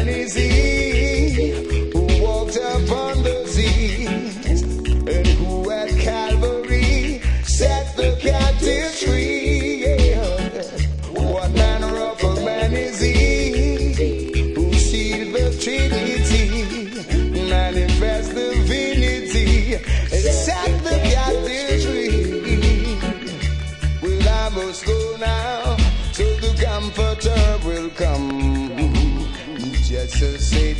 man is he who walked upon the seas, and who at Calvary set the captive free. Yeah. What manner of a man is he who sees the Trinity, manifest divinity, and set the captive free? Well, I must go now, so the Comforter will come, just to say